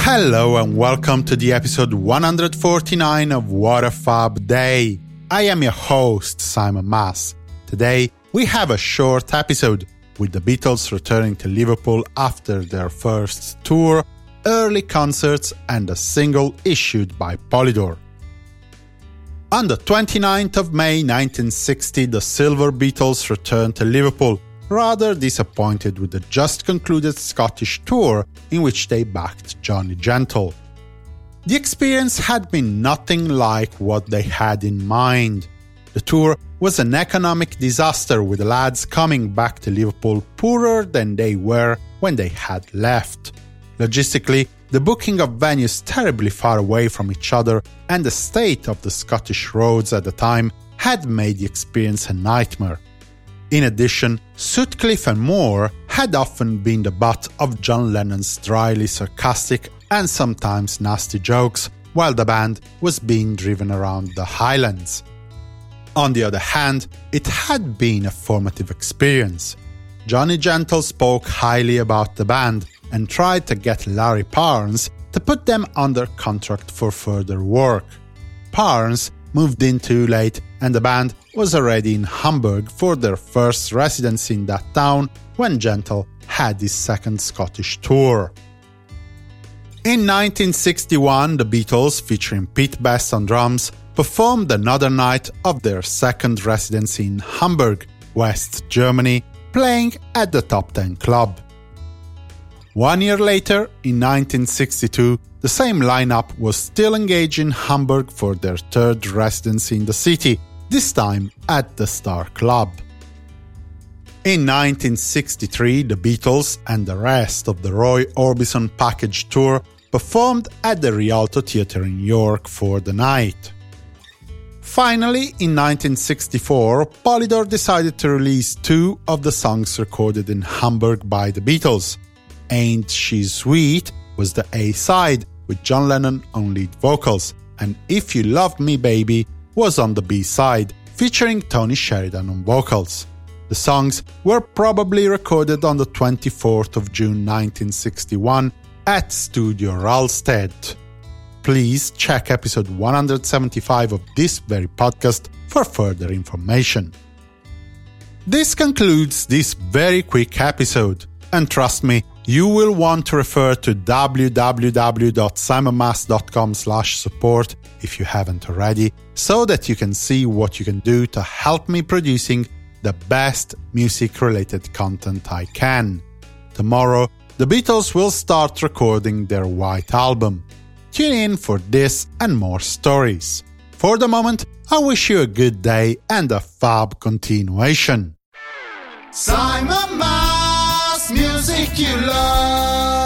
Hello and welcome to the episode 149 of What a Fab Day. I am your host, Simon Mas. Today, we have a short episode with the Beatles returning to Liverpool after their first tour, early concerts and a single issued by Polydor. On the 29th of May 1960, the Silver Beatles returned to Liverpool, rather disappointed with the just concluded Scottish tour in which they backed Johnny Gentle. The experience had been nothing like what they had in mind. The tour was an economic disaster, with the lads coming back to Liverpool poorer than they were when they had left. Logistically, the booking of venues terribly far away from each other and the state of the Scottish roads at the time had made the experience a nightmare. In addition, Sutcliffe and Moore had often been the butt of John Lennon's dryly sarcastic and sometimes nasty jokes, while the band was being driven around the Highlands. On the other hand, it had been a formative experience. Johnny Gentle spoke highly about the band and tried to get Larry Parnes to put them under contract for further work. Parnes moved in too late and the band was already in Hamburg for their first residency in that town when Gentle had his second Scottish tour. In 1961, the Beatles, featuring Pete Best on drums, performed another night of their second residency in Hamburg, West Germany, playing at the Top Ten Club. 1 year later, in 1962, the same lineup was still engaged in Hamburg for their third residency in the city, this time at the Star Club. In 1963, the Beatles and the rest of the Roy Orbison package tour performed at the Rialto Theatre in York for the night. Finally, in 1964, Polydor decided to release two of the songs recorded in Hamburg by the Beatles. Ain't She Sweet was the A-side, with John Lennon on lead vocals, and If You Love Me Baby was on the B-side, featuring Tony Sheridan on vocals. The songs were probably recorded on the 24th of June 1961 at Studio Ralsted. Please check episode 175 of this very podcast for further information. This concludes this very quick episode, and trust me, you will want to refer to www.simonmas.com/support if you haven't already, so that you can see what you can do to help me producing the best music-related content I can. Tomorrow, the Beatles will start recording their White Album. Tune in for this and more stories. For the moment, I wish you a good day and a fab continuation. Simon Mas, music you love.